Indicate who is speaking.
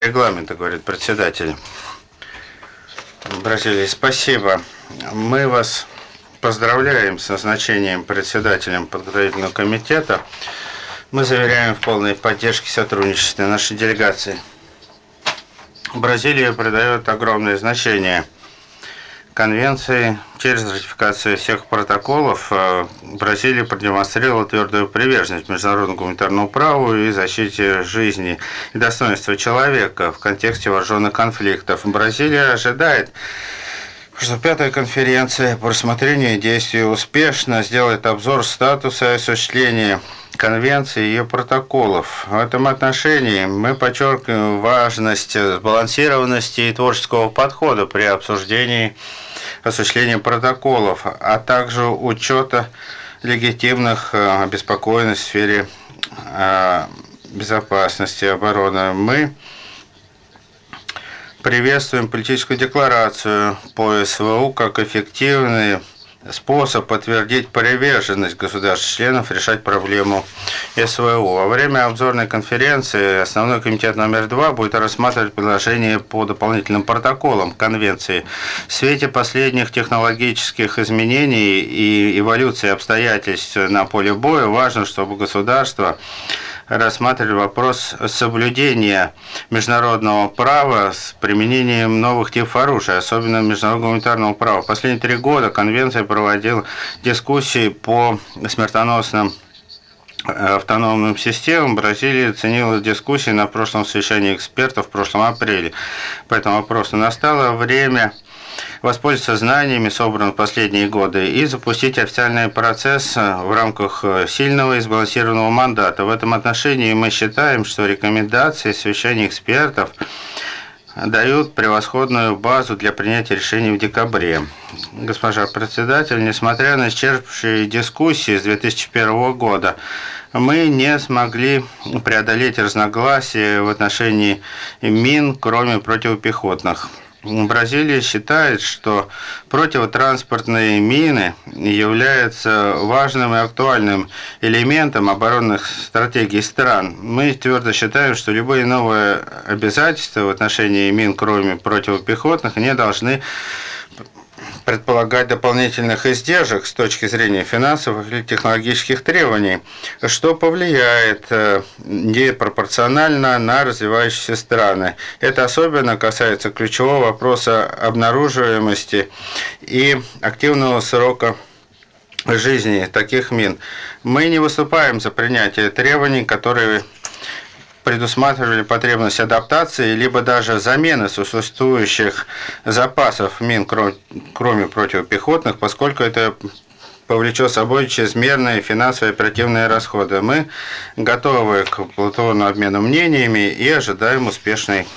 Speaker 1: Регламента, говорит председатель Бразилии. Спасибо. Мы вас поздравляем с назначением председателем подготовительного комитета. Мы заверяем в полной поддержке сотрудничества нашей делегации. Бразилия придает огромное значение Конвенции. Через ратификацию всех протоколов Бразилия продемонстрировала твердую приверженность международному гуманитарному праву и защите жизни и достоинства человека в контексте вооруженных конфликтов. Бразилия ожидает, что пятая конференция по рассмотрению действий успешно сделает обзор статуса и осуществления Конвенции и ее протоколов. В этом отношении мы подчеркиваем важность сбалансированности и творческого подхода при обсуждении осуществления протоколов, а также учета легитимных обеспокоенностей в сфере безопасности и обороны. Мы приветствуем политическую декларацию по СВУ как эффективный способ подтвердить приверженность государств-членов решать проблему СВУ. Во время обзорной конференции основной комитет номер 2 будет рассматривать предложения по дополнительным протоколам Конвенции. В свете последних технологических изменений и эволюции обстоятельств на поле боя важно, чтобы государства рассматривали вопрос соблюдения международного права с применением новых типов оружия, особенно международного гуманитарного права. В последние 3 года Конвенция проводила дискуссии по смертоносным автономным системам. Бразилия оценила дискуссии на прошлом совещании экспертов в прошлом апреле. По этому вопросу настало время воспользоваться знаниями, собранными в последние годы, и запустить официальный процесс в рамках сильного и сбалансированного мандата. В этом отношении мы считаем, что рекомендации совещания экспертов дают превосходную базу для принятия решений в декабре. Госпожа председатель, несмотря на исчерпывающие дискуссии с 2001 года, мы не смогли преодолеть разногласия в отношении мин, кроме противопехотных. Бразилия считает, что противотранспортные мины являются важным и актуальным элементом оборонных стратегий стран. Мы твердо считаем, что любые новые обязательства в отношении мин, кроме противопехотных, не должны предполагать дополнительных издержек с точки зрения финансовых или технологических требований, что повлияет непропорционально на развивающиеся страны. Это особенно касается ключевого вопроса обнаруживаемости и активного срока жизни таких мин. Мы не выступаем за принятие требований, которые предусматривали потребность адаптации, либо даже замены существующих запасов мин, кроме противопехотных, поскольку это повлечет за собой чрезмерные финансовые и оперативные расходы. Мы готовы к плодотворному обмену мнениями и ожидаем успешной